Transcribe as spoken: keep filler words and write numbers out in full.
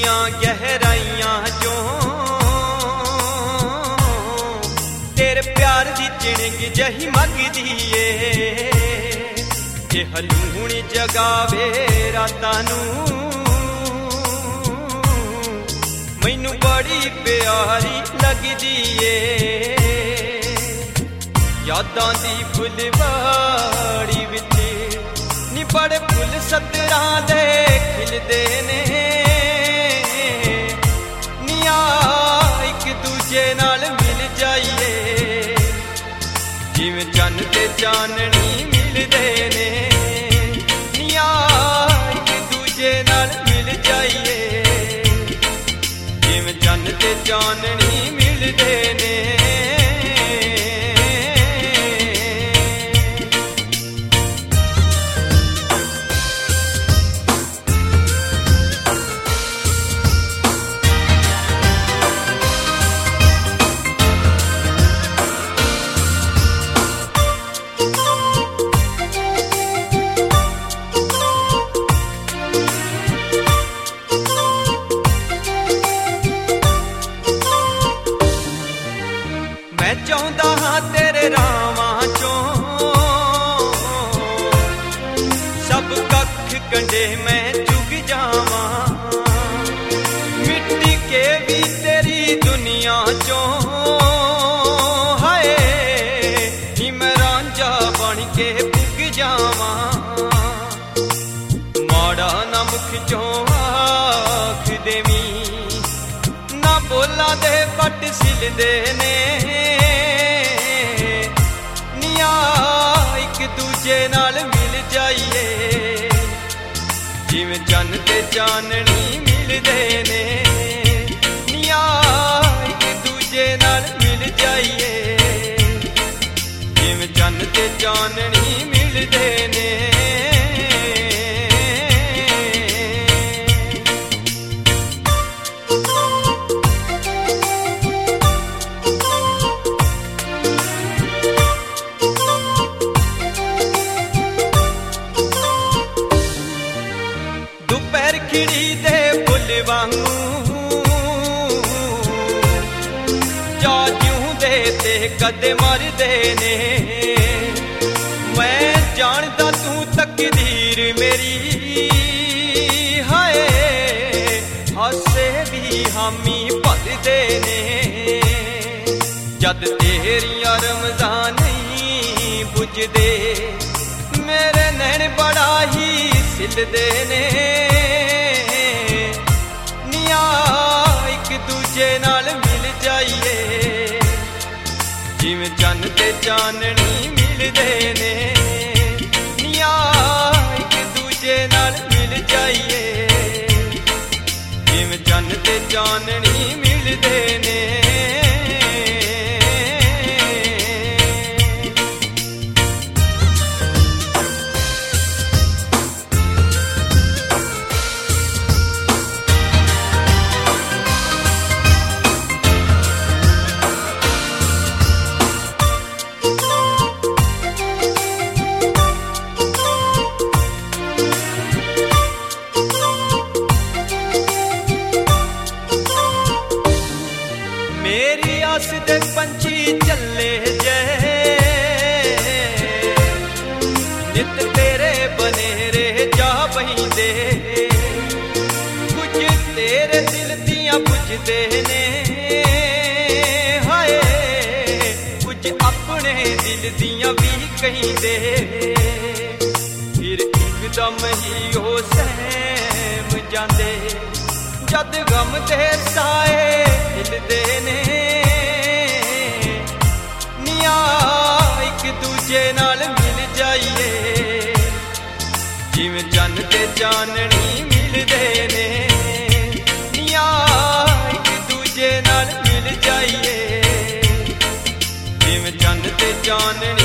दियां गहराइयां चों तेरे प्यार दी चिणग जही मंगदी ए जे हलूण जगावे रातां नूं मैनू बड़ी प्यारी लगदी ए यादां दी फुलवाड़ी विच नी बड़े फुल सतरां दे खिलदे ने निया एक दूजे नाल मिल जाइए जिवें चन्न ते चाननी मिलदे ने निया एक दूजे नाल मिल जाइए जिवें चन्न ते चाननी मिलदे ने मैं चाहता हाँ तेरे रावां चों सब कख कंडे मैं चुग जावां मिट्टी के भी तेरी दुनिया चों हाय नी मैं रांझा बन के पुग जावां माड़ा ना मुख चों आख देवी ना बोला दे पट सिलदे ने दूजे नाल मिल जाइए जिवें चन्न ते चाननी मिलदे ने निया एक दूजे नाल मिल जाइए जिवें चन्न ते चाननी मिलदे ने खिड़ी दे फुल वांगू जा जूं दे ते कदे मरदे ने मैं जानदा तू तकदीर मेरी हाय हासे भी हामी भरदे ने जद तेरियां रमज़ान नहीं बुझदे मेरे नैन बड़ा ही सिलदे ने एक दूजे नाल मिल जाइए जिवें चन्न ते चाननी मिलदे ने निया एक दूजे नाल मिल जाइए जिवें चन्न ते चाननी मिलदे ने मेरी आस दे पंछी चले जे नित तेरे बनेरे जा बहिंदे कुछ तेरे दिल दियां बुझदे ने हाय कुछ अपने दिल दियां भी कहिंदे फिर एकदम ही हो सहम जांदे जद गम दे साए हिलदे ने निया एक दूजे नाल मिल जाइए जिवें चन्न ते चाननी मिलदे ने निया एक दूजे नाल मिल जाइए जिवें चन्न ते चाननी